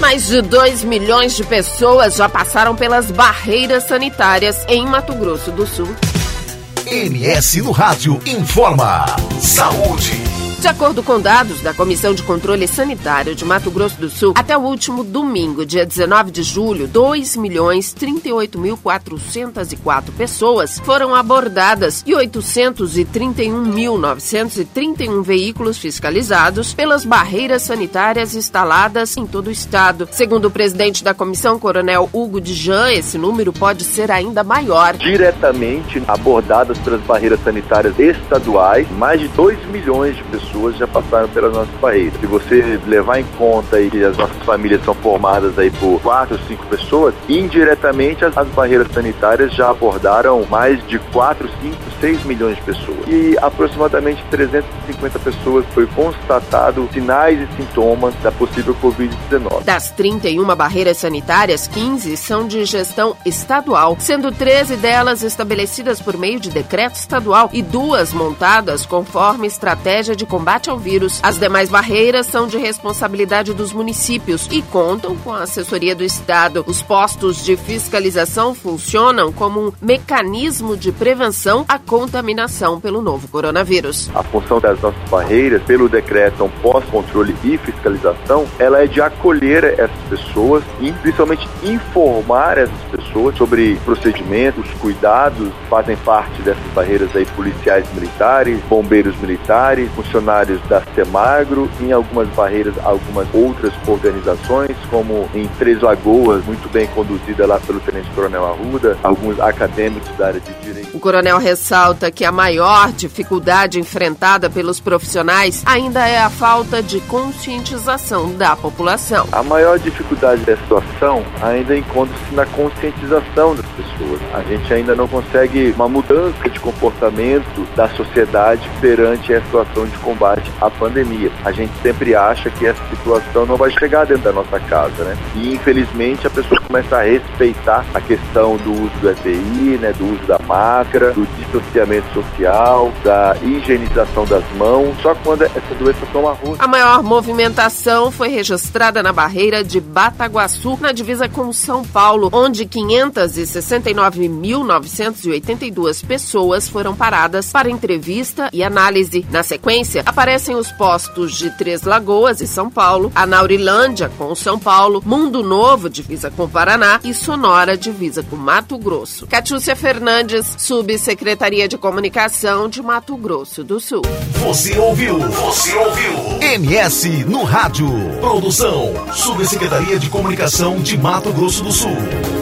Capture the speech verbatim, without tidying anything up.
Mais de dois milhões de pessoas já passaram pelas barreiras sanitárias em Mato Grosso do Sul. M S no Rádio informa. Saúde. De acordo com dados da Comissão de Controle Sanitário de Mato Grosso do Sul, até o último domingo, dia dezenove de julho, dois milhões trinta e oito mil quatrocentas e quatro pessoas foram abordadas e oitocentos e trinta e um mil novecentos e trinta e um veículos fiscalizados pelas barreiras sanitárias instaladas em todo o estado. Segundo o presidente da comissão, Coronel Hugo Dijan, esse número pode ser ainda maior. Diretamente abordadas pelas barreiras sanitárias estaduais, mais de dois milhões de pessoas já passaram pelas nossas barreiras. Se você levar em conta aí que as nossas famílias são formadas aí por quatro, cinco pessoas, indiretamente as, as barreiras sanitárias já abordaram mais de quatro, cinco, seis milhões de pessoas. E aproximadamente trezentas e cinquenta pessoas foi constatado sinais e sintomas da possível covid dezenove. Das trinta e uma barreiras sanitárias, quinze são de gestão estadual, sendo treze delas estabelecidas por meio de decreto estadual e duas montadas conforme estratégia de combate ao vírus. As demais barreiras são de responsabilidade dos municípios e contam com a assessoria do Estado. Os postos de fiscalização funcionam como um mecanismo de prevenção à contaminação pelo novo coronavírus. A função das nossas barreiras, pelo decreto pós-controle e fiscalização, ela é de acolher essas pessoas e principalmente informar essas pessoas sobre procedimentos, cuidados. Fazem parte dessas barreiras aí policiais militares, bombeiros militares, funcionários da Semagro, em algumas barreiras, algumas outras organizações, como em Três Lagoas, muito bem conduzida lá pelo Tenente Coronel Arruda, alguns acadêmicos da área de direito. O coronel ressalta que a maior dificuldade enfrentada pelos profissionais ainda é a falta de conscientização da população. A maior dificuldade da situação ainda encontra-se na conscientização das pessoas. A gente ainda não consegue uma mudança de comportamento da sociedade perante a situação de combate à pandemia. A gente sempre acha que essa situação não vai chegar dentro da nossa casa, né? E infelizmente a pessoa começa a respeitar a questão do uso do E P I, né? Do uso da máscara, do distanciamento social, da higienização das mãos, só quando essa doença toma rumo. A maior movimentação foi registrada na barreira de Bataguaçu, na divisa com São Paulo, onde quinhentas e sessenta e nove mil novecentas e oitenta e duas pessoas foram paradas para entrevista e análise. Na sequência, aparecem os postos de Três Lagoas e São Paulo, Anaurilândia com São Paulo, Mundo Novo, divisa com Paraná, e Sonora, divisa com Mato Grosso. Catiúcia Fernandes, Subsecretaria de Comunicação de Mato Grosso do Sul. Você ouviu? Você ouviu? M S no Rádio. Produção, Subsecretaria de Comunicação de Mato Grosso do Sul.